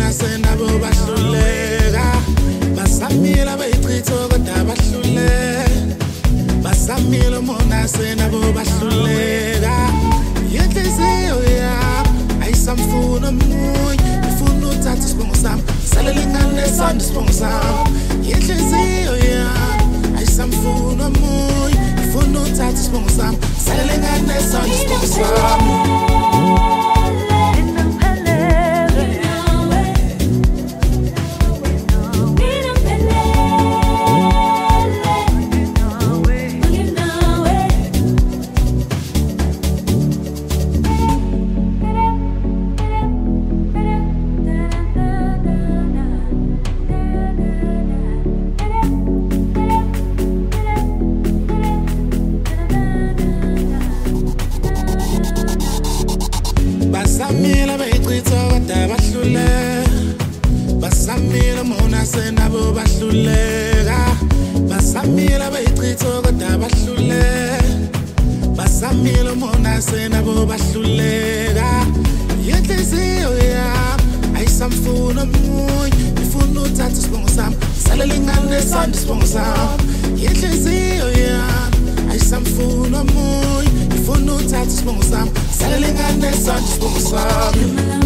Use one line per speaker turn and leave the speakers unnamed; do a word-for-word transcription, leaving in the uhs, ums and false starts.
mona senabo bahluleka basamila bayichitho kodwa bahluleka basamila mona senabo bahluleka yenhliziyo yami ayisamfuna omunye ifuna uthatha isibongo sami salelingane sami isibongo sami yenhliziyo yami ayisamfuna omunye ifuna uthatha isibongo sami salelingane sami isibongo sami. Basamila bayichitho kodwa bahluleka basamila mona senabo bahluleka basamila bayichitho kodwa bahluleka basamila mona senabo bahluleka yenhliziyo yami ayisamfuna omunye ifuna uthatha isibongo sami salelingane sami isibongo sami yenhliziyo yami ayisamfuna omunye ifuna uthatha isibongo sami salelingane sami isibongo sami.